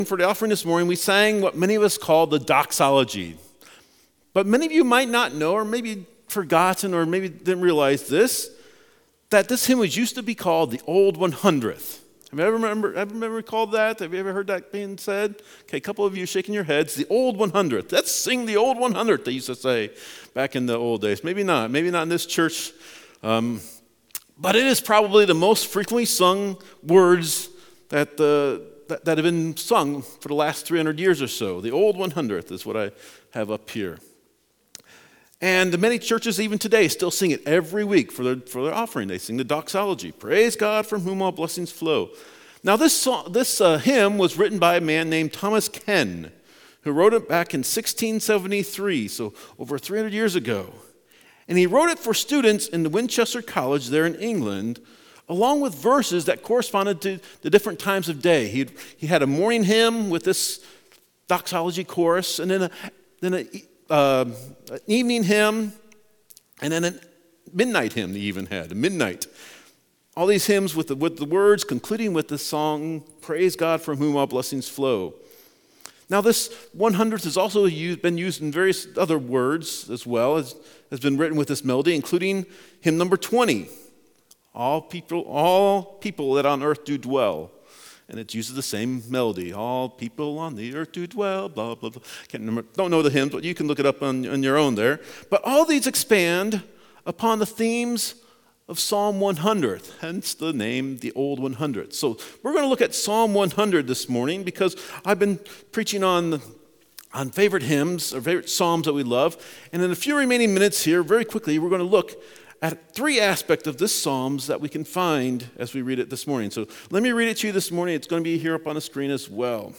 For the offering this morning, we sang what many of us call the doxology. But many of you might not know, or maybe forgotten, or maybe didn't realize this, that this hymn was used to be called the Old 100th. Have you ever recalled that? Have you ever heard that being said? Okay, a couple of you shaking your heads. The Old 100th. Let's sing the Old 100th, they used to say back in the old days. Maybe not in this church. But it is probably the most frequently sung words that have been sung for the last 300 years or so. The Old 100th is what I have up here. And many churches even today still sing it every week for their offering. They sing the doxology. Praise God from whom all blessings flow. Now this hymn was written by a man named Thomas Ken, who wrote it back in 1673, so over 300 years ago. And he wrote it for students in the Winchester College there in England, along with verses that corresponded to the different times of day. He had a morning hymn with this doxology chorus, and then an evening hymn, and then a midnight hymn he even had, a midnight. All these hymns with the words concluding with the song, Praise God from whom all blessings flow. Now this 100th has also been used in various other words as well, as has been written with this melody, including hymn number 20, All people that on earth do dwell. And it uses the same melody. All people on the earth do dwell, blah, blah, blah. Can't remember, don't know the hymns, but you can look it up on your own there. But all these expand upon the themes of Psalm 100, hence the name, the Old 100. So we're going to look at Psalm 100 this morning because I've been preaching on favorite hymns or favorite psalms that we love. And in a few remaining minutes here, very quickly, we're going to look at three aspects of this Psalms that we can find as we read it this morning. So let me read it to you this morning. It's going to be here up on the screen as well.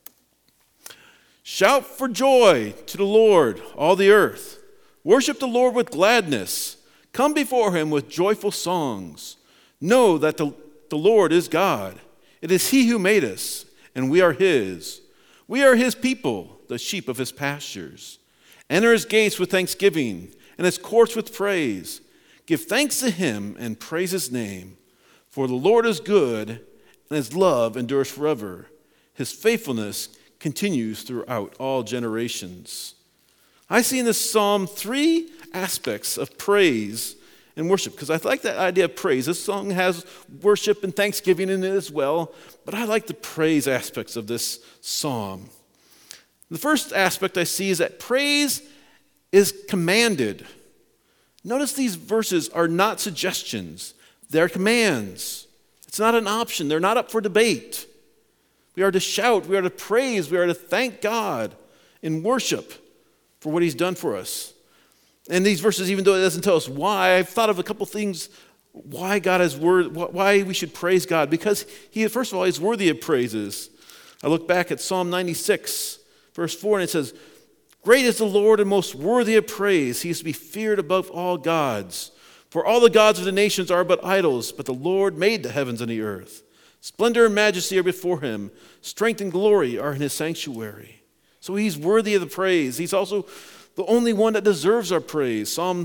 Shout for joy to the Lord, all the earth. Worship the Lord with gladness. Come before him with joyful songs. Know that the Lord is God. It is he who made us, and we are his. We are his people, the sheep of his pastures. Enter his gates with thanksgiving, and his courts with praise. Give thanks to him and praise his name. For the Lord is good, and his love endures forever. His faithfulness continues throughout all generations. I see in this psalm three aspects of praise and worship, because I like that idea of praise. This song has worship and thanksgiving in it as well, but I like the praise aspects of this psalm. The first aspect I see is that praise is commanded. Notice these verses are not suggestions, they're commands. It's not an option, they're not up for debate. We are to shout, we are to praise, we are to thank God in worship for what he's done for us. And these verses, even though it doesn't tell us why, I've thought of a couple things why why we should praise God. Because he, first of all, he's worthy of praises. I look back at Psalm 96, verse 4, and it says, Great is the Lord and most worthy of praise. He is to be feared above all gods. For all the gods of the nations are but idols, but the Lord made the heavens and the earth. Splendor and majesty are before him. Strength and glory are in his sanctuary. So he's worthy of the praise. He's also the only one that deserves our praise. Psalm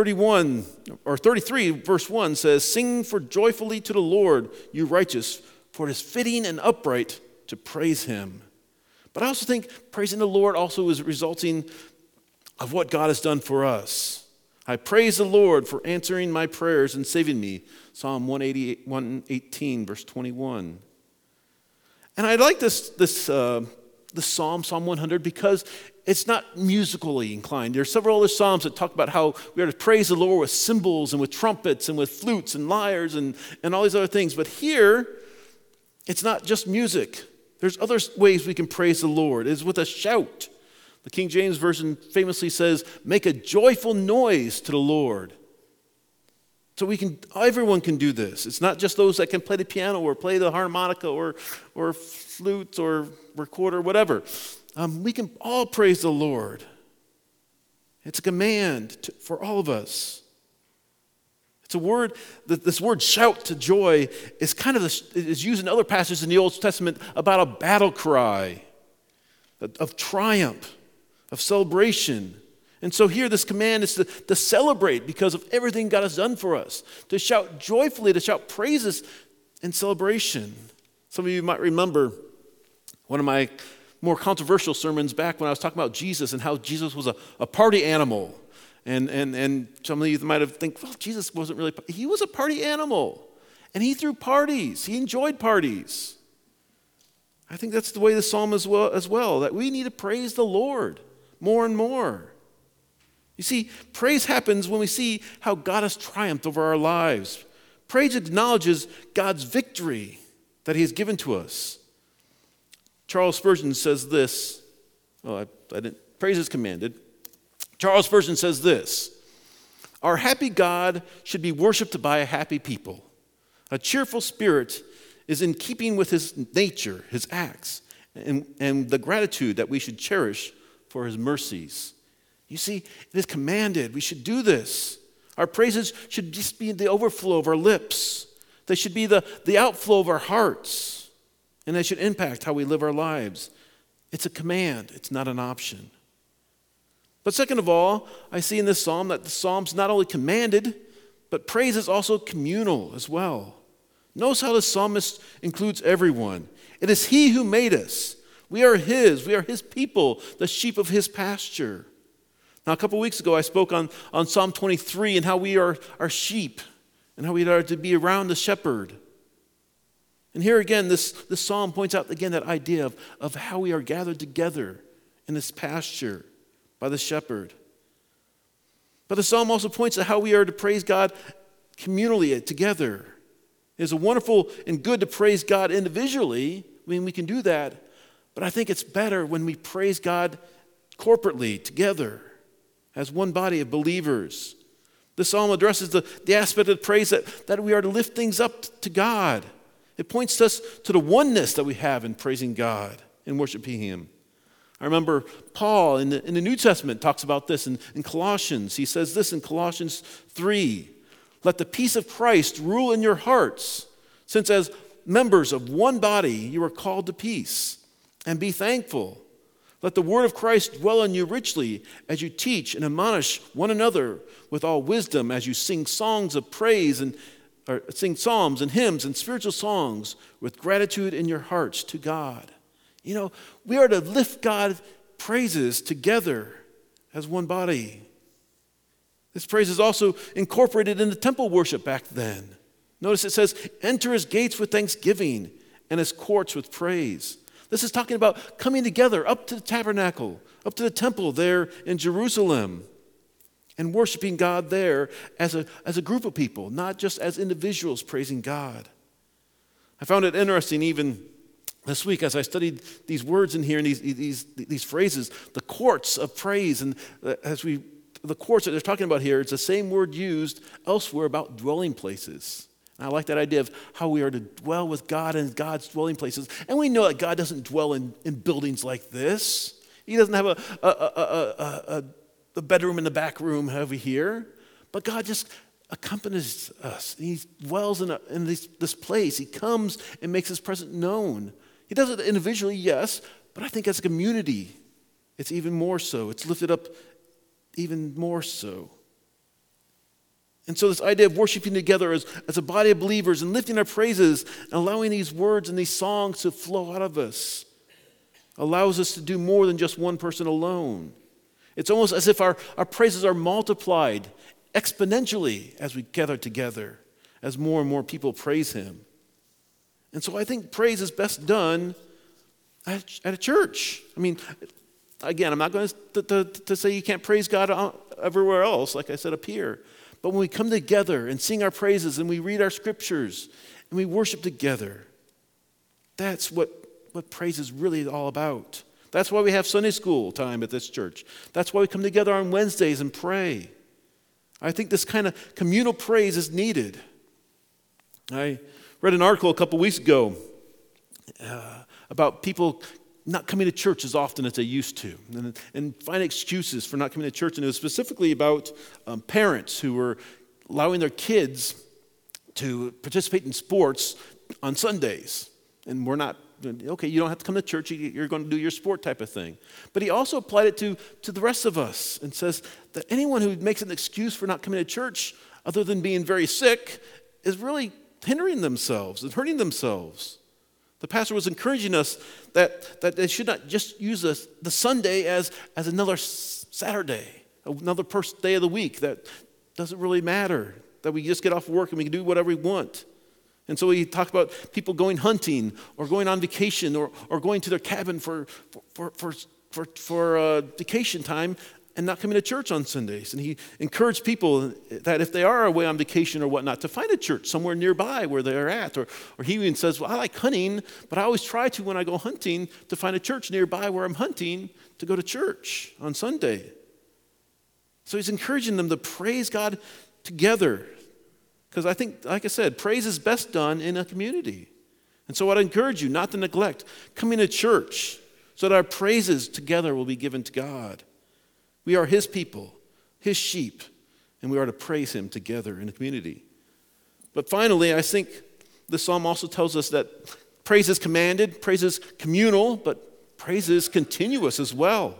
33, verse 1 says, Sing for joyfully to the Lord, you righteous, for it is fitting and upright to praise him. But I also think praising the Lord also is resulting of what God has done for us. I praise the Lord for answering my prayers and saving me. Psalm 118, verse 21. And I like this psalm, Psalm 100, because it's not musically inclined. There are several other psalms that talk about how we are to praise the Lord with cymbals and with trumpets and with flutes and lyres and all these other things. But here, it's not just music. There's other ways we can praise the Lord. It's with a shout. The King James Version famously says, make a joyful noise to the Lord. So everyone can do this. It's not just those that can play the piano or play the harmonica or flute or recorder, whatever. We can all praise the Lord. It's a command for all of us. It's a word, this word shout to joy is is used in other passages in the Old Testament about a battle cry of triumph, of celebration. And so here this command is to celebrate because of everything God has done for us, to shout joyfully, to shout praises in celebration. Some of you might remember One of my more controversial sermons back when I was talking about Jesus and how Jesus was a party animal. And some of you might have think, well, Jesus wasn't really, he was a party animal. And he threw parties. He enjoyed parties. I think that's the way the psalm is as well, that we need to praise the Lord more and more. You see, praise happens when we see how God has triumphed over our lives. Praise acknowledges God's victory that he has given to us. Charles Spurgeon says this. Praise is commanded. Charles Spurgeon says this: our happy God should be worshiped by a happy people. A cheerful spirit is in keeping with his nature, his acts, and the gratitude that we should cherish for his mercies. You see, it is commanded. We should do this. Our praises should just be the overflow of our lips. They should be the outflow of our hearts. And they should impact how we live our lives. It's a command. It's not an option. But second of all, I see in this psalm that the psalm's not only commanded, but praise is also communal as well. Notice how the psalmist includes everyone. It is he who made us. We are his people, the sheep of his pasture. Now, a couple weeks ago, I spoke on Psalm 23 and how we are sheep and how we are to be around the shepherd. And here again, this psalm points out again that idea of how we are gathered together in this pasture by the shepherd. But the psalm also points to how we are to praise God communally together. It is wonderful and good to praise God individually. I mean, we can do that. But I think it's better when we praise God corporately together as one body of believers. The psalm addresses the aspect of praise that we are to lift things up to God. It points us to the oneness that we have in praising God and worshiping him. I remember Paul in the New Testament talks about this in Colossians. He says this in Colossians 3. Let the peace of Christ rule in your hearts, since as members of one body you are called to peace, and be thankful. Let the word of Christ dwell in you richly as you teach and admonish one another with all wisdom as you sing songs of praise or sing psalms and hymns and spiritual songs with gratitude in your hearts to God. You know, we are to lift God's praises together as one body. This praise is also incorporated in the temple worship back then. Notice it says, enter his gates with thanksgiving and his courts with praise. This is talking about coming together up to the tabernacle, up to the temple there in Jerusalem, and worshiping God there as a group of people, not just as individuals praising God. I found it interesting even this week as I studied these words in here and these phrases, the courts of praise, and the courts that they're talking about here, it's the same word used elsewhere about dwelling places. And I like that idea of how we are to dwell with God in God's dwelling places. And we know that God doesn't dwell in buildings like this. He doesn't have a bedroom in the back room over here. But God just accompanies us. He dwells in this place. He comes and makes his presence known. He does it individually, yes, but I think as a community, it's even more so. It's lifted up even more so. And so this idea of worshiping together as a body of believers and lifting our praises and allowing these words and these songs to flow out of us allows us to do more than just one person alone. It's almost as if our praises are multiplied exponentially as we gather together, as more and more people praise him. And so I think praise is best done at a church. I mean, again, I'm not going to say you can't praise God everywhere else, like I said up here. But when we come together and sing our praises and we read our scriptures and we worship together, that's what praise is really all about. That's why we have Sunday school time at this church. That's why we come together on Wednesdays and pray. I think this kind of communal praise is needed. I read an article a couple weeks ago about people not coming to church as often as they used to and find excuses for not coming to church. And it was specifically about parents who were allowing their kids to participate in sports on Sundays. And we're not, okay, you don't have to come to church, you're going to do your sport type of thing. But he also applied it to the rest of us and says that anyone who makes an excuse for not coming to church other than being very sick is really hindering themselves and hurting themselves. The pastor was encouraging us that they should not just use the Sunday as another Saturday, another day of the week that doesn't really matter, that we just get off work and we can do whatever we want. And so he talked about people going hunting or going on vacation or going to their cabin for vacation time and not coming to church on Sundays. And he encouraged people that if they are away on vacation or whatnot, to find a church somewhere nearby where they're at. Or he even says, well, I like hunting, but I always try to, when I go hunting, to find a church nearby where I'm hunting to go to church on Sunday. So he's encouraging them to praise God together. Because I think, like I said, praise is best done in a community. And so I'd encourage you not to neglect coming to church so that our praises together will be given to God. We are his people, his sheep, and we are to praise him together in the community. But finally, I think the psalm also tells us that praise is commanded, praise is communal, but praise is continuous as well.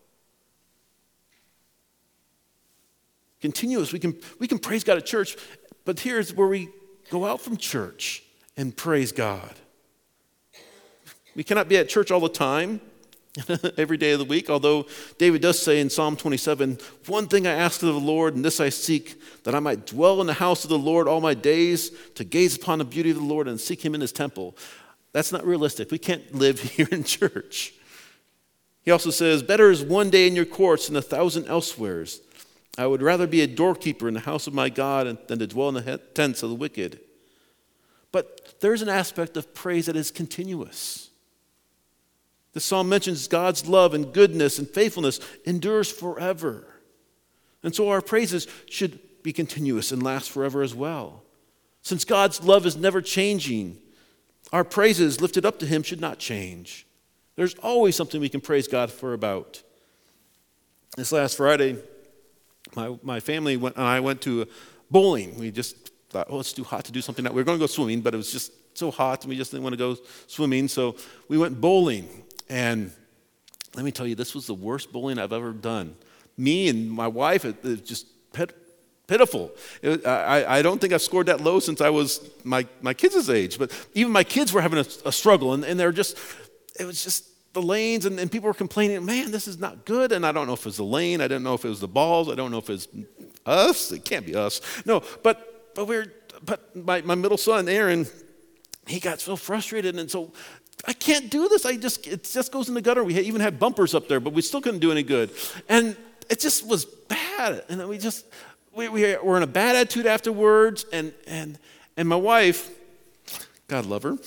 Continuous. We can praise God at church, but here's where we go out from church and praise God. We cannot be at church all the time, every day of the week, although David does say in Psalm 27, one thing I ask of the Lord, and this I seek, that I might dwell in the house of the Lord all my days, to gaze upon the beauty of the Lord and seek him in his temple. That's not realistic. We can't live here in church. He also says, better is one day in your courts than 1,000 elsewheres. I would rather be a doorkeeper in the house of my God than to dwell in the tents of the wicked. But there's an aspect of praise that is continuous. The psalm mentions God's love and goodness and faithfulness endures forever. And so our praises should be continuous and last forever as well. Since God's love is never changing, our praises lifted up to him should not change. There's always something we can praise God for about. This last Friday, my family and I went to bowling. We just thought, oh, it's too hot to do something. We were going to go swimming, but it was just so hot and we just didn't want to go swimming. So we went bowling. And let me tell you, this was the worst bowling I've ever done. Me and my wife, it was just pitiful. I don't think I've scored that low since I was my kids' age. But even my kids were having a struggle. And it was just the lanes. And people were complaining, man, this is not good. And I don't know if it was the lane. I don't know if it was the balls. I don't know if it was us. It can't be us. No, but my middle son, Aaron, he got so frustrated. And so I can't do this. It just goes in the gutter. We even had bumpers up there, but we still couldn't do any good. And it just was bad. And we were in a bad attitude afterwards. And my wife, God love her,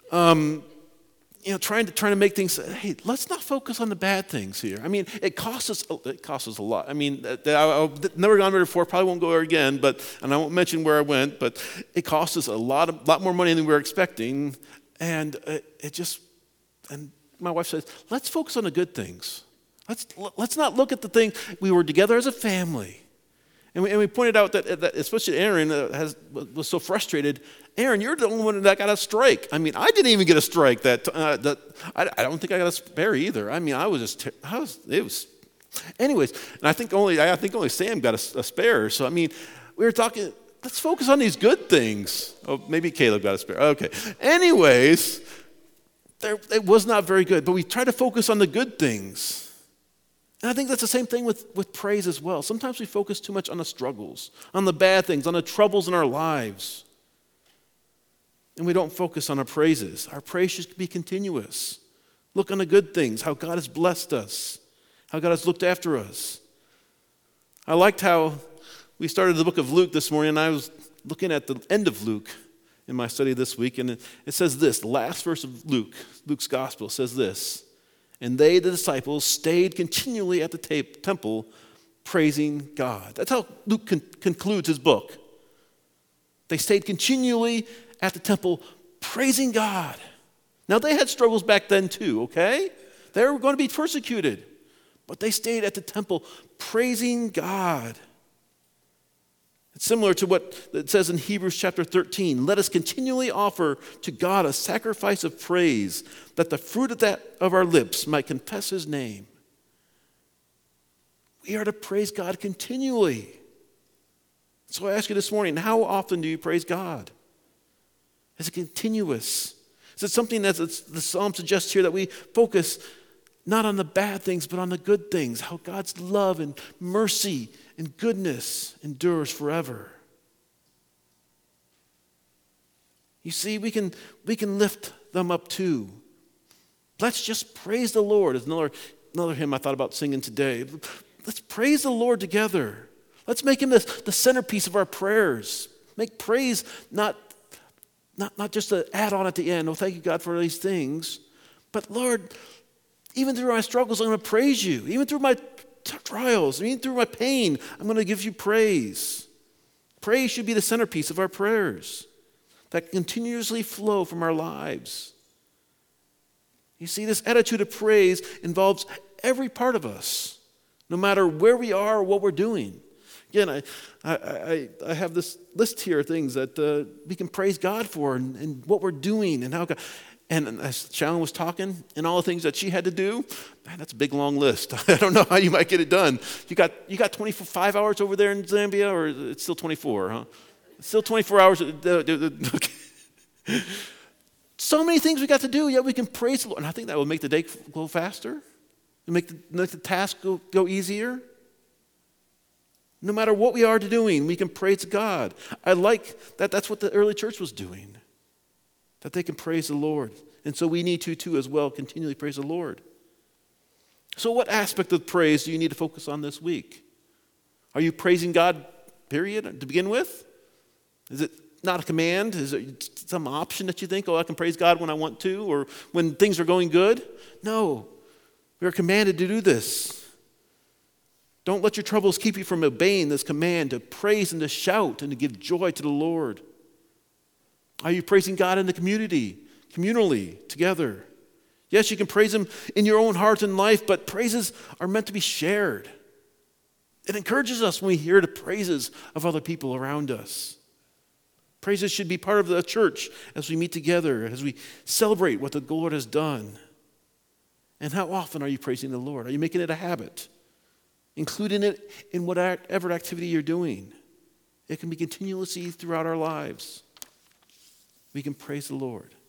trying to make things. Hey, let's not focus on the bad things here. I mean, it costs us a lot. I mean, I've never gone there before. Probably won't go there again. And I won't mention where I went. But it cost us a lot more money than we were expecting. And and my wife says, let's focus on the good things. Let's not look at the thing. We were together as a family. And we pointed out that especially Aaron was so frustrated. Aaron, you're the only one that got a strike. I mean, I didn't even get a strike. I don't think I got a spare either. I mean, anyways. And I think only Sam got a spare. So I mean, we were talking. Let's focus on these good things. Oh, maybe Caleb got a spare. Okay. Anyways, it was not very good, but we try to focus on the good things. And I think that's the same thing with praise as well. Sometimes we focus too much on the struggles, on the bad things, on the troubles in our lives. And we don't focus on our praises. Our praise should be continuous. Look on the good things, how God has blessed us, how God has looked after us. I liked how we started the book of Luke this morning, and I was looking at the end of Luke in my study this week, and it says this, the last verse of Luke's gospel says this, and they, the disciples, stayed continually at the temple praising God. That's how Luke concludes his book. They stayed continually at the temple praising God. Now, they had struggles back then too, okay? They were going to be persecuted, but they stayed at the temple praising God. It's similar to what it says in Hebrews chapter 13. Let us continually offer to God a sacrifice of praise, that the fruit of our lips might confess his name. We are to praise God continually. So I ask you this morning, how often do you praise God? Is it continuous? Is it something that the psalm suggests here that we focus not on the bad things, but on the good things, how God's love and mercy and goodness endures forever? You see, we can lift them up too. Let's just praise the Lord. There's another hymn I thought about singing today. Let's praise the Lord together. Let's make him the centerpiece of our prayers. Make praise not just an add-on at the end. Oh, thank you, God, for these things. But Lord, even through my struggles, I'm going to praise you. Even through my trials, even through my pain, I'm going to give you praise. Praise should be the centerpiece of our prayers that continuously flow from our lives. You see, this attitude of praise involves every part of us, no matter where we are or what we're doing. Again, I have this list here of things that we can praise God for and what we're doing and how God. And as Shalyn was talking and all the things that she had to do, man, that's a big, long list. I don't know how you might get it done. You got 25 hours over there in Zambia, or it's still 24, huh? It's still 24 hours. Okay. So many things we got to do, yet we can praise the Lord. And I think that will make the day go faster, make the task go easier. No matter what we are doing, we can praise God. I like that that's what the early church was doing, that they can praise the Lord. And so we need to too as well continually praise the Lord. So what aspect of praise do you need to focus on this week? Are you praising God, period, to begin with? Is it not a command? Is it some option that you think, oh, I can praise God when I want to or when things are going good? No, we are commanded to do this. Don't let your troubles keep you from obeying this command to praise and to shout and to give joy to the Lord. Are you praising God in the community, communally, together? Yes, you can praise him in your own heart and life, but praises are meant to be shared. It encourages us when we hear the praises of other people around us. Praises should be part of the church as we meet together, as we celebrate what the Lord has done. And how often are you praising the Lord? Are you making it a habit? Including it in whatever activity you're doing. It can be continuously throughout our lives. We can praise the Lord.